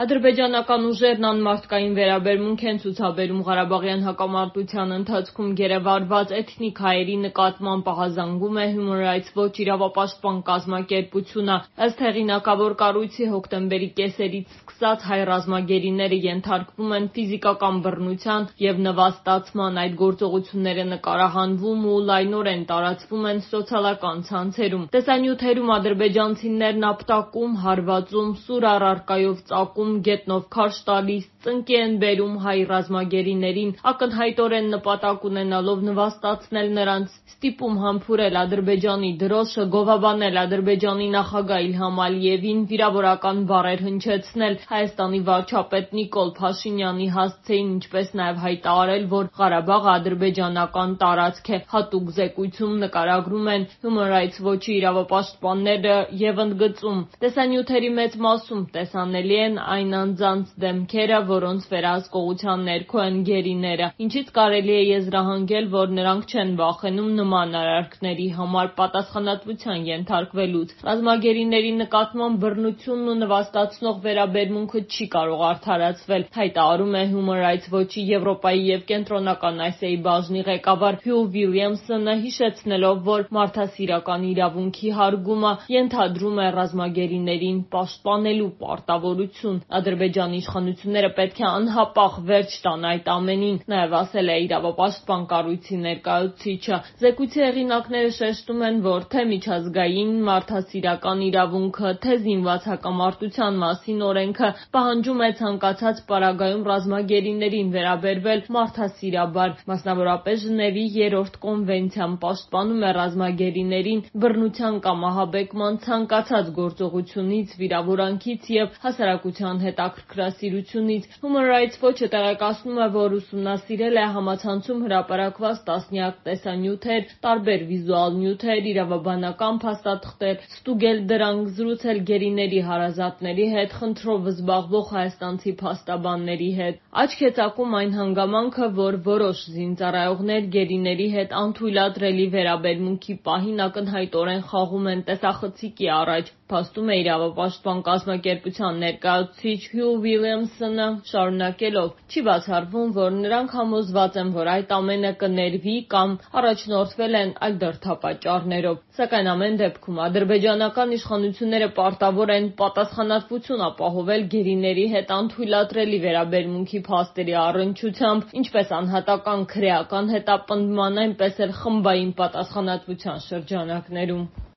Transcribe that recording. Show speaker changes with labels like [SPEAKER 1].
[SPEAKER 1] Ադրբեջանական ուժերն անմարդկային վերաբերմունք են ցուցաբերում Ղարաբաղյան հակամարտության ընթացքում գերեվարված էթնիկ հայերի նկատմամբ, ահազանգում է Human Rights Watch իրավապաշտպան կազմակերպությունը։ Ըստ հեղինակավոր կառույցի, հոկտեմբերի կեսերից սկսած հայ ռազմագերիները ենթարկվում են ֆիզիկական բռնության և նվաստացման, այդ գործողությունները նկարահանվում ու լայնորեն տարածվում են սոցիալական ցանցերում։ Տեսանյութերում ադրբեջանցիներն ապտակում, հարվածում, սուր առարկայով ծակում, գետնով քարշ տալիս, ծնկի են բերում հայ ռազմագերիներին, ակնհայտորեն նպատակ ունենալով նվաստացնել նրանց, ստիպում համբուրել Ադրբեջանի դրոշը, գովաբանել Ադրբեջանի նախագահ Իլհամ Ալիևին, վիրավորական բառեր հնչեցնել Հայաստանի վարչապետ Նիկոլ Փաշինյանի հասցեին, ինչպես նաև հայտարարել, որ Ղարաբաղը ադրբեջանական տարածք է։ Հատուկ զեկույցում նկարագրում են Human Rights Watch-ի իրավապաշտպանները և ընդգծում. տեսանյութերի մեծ մասում տեսանելի են այն անձանց դեմքերը, որոնց վերահսկողության ներքո են գերիները, ինչից կարելի է եզրահանգել, որ նրանք չեն վախենում նման արարքների համար պատասխանատվության ենթարկվելուց։ Ռազմագերիների նկատմամբ բռնությունն ու նվաստացնող վերաբերմունքը չի կարող արդարացվել, հայտարարում է Human Rights Watch-ի Եվրոպայի և Կենտրոնական Ասիայի բաժնի ղեկավար Հյու Վիլյամսոնը, հիշեցնելով, որ մարդասիրական իրավունքի հարգումը ենթադրում է ռազմագերիներին պաշտպանելու պարտավորություն։ Ադրբեջանի իշխանությունները պետք է անհապաղ վերջ տան այդ ամենին, նաև ասել է իրավապաշտպան կառույցի ներկայացուցիչը։ Զեկույցի հեղինակները շեշտում են, որ թե միջազգային մարդասիրական իրավունքը, թե զինված հակամարտության մասին օրենքը պահանջում է ցանկացած պարագայում ռազմագերիներին վերաբերվել մարդասիրաբար։ Մասնավորապես Ժնևի 3-րդ կոնվենցիան պաշտպանում է ռազմագերիներին բռնության կամ ահաբեկման ցանկացած գործողությունից, վիրավորանքից և հասարակության հետաքրքրասիրությունից։ Human Rights Watch-ը տեղեկացնում է, որ ուսումնասիրել է համացանցում հրապարակված տասնյակ տեսանյութեր, տարբեր վիզուալ նյութեր, իրավաբանական փաստաթղթեր, ստուգել դրանք, զրուցել գերիների հարազատների հետ, խնդրով զբաղվող հայաստանցի փաստաբանների հետ։ Աչք է ծակում այն հանգամանքը, որ որոշ զինծառայողներ գերիների հետ անթույլատրելի վերաբերմունքի պահին ակնհայտորեն խաղում են տեսախցիկի առաջ։ Փաստում է իրավապաշտպան կազմակերպության ներկայացուցիչ Հյու Վիլյամսոնը, շարունակելով. չի բացառվում, որ նրանք համոզված են, որ այդ ամենը կներվի կամ առաջնորդվել են այլ դրդապատճառներով։ Սակայն ամեն դեպքում ադրբեջանական իշխանությունները պարտավոր են պատասխանատվություն ապահովել գերիների հետ անթույլատրելի վերաբերմունքի փաստերի առնչությամբ, ինչպես անհատական քրեական հետապնդման, այնպես էլ խմբային պատասխանատվության շրջանակներում։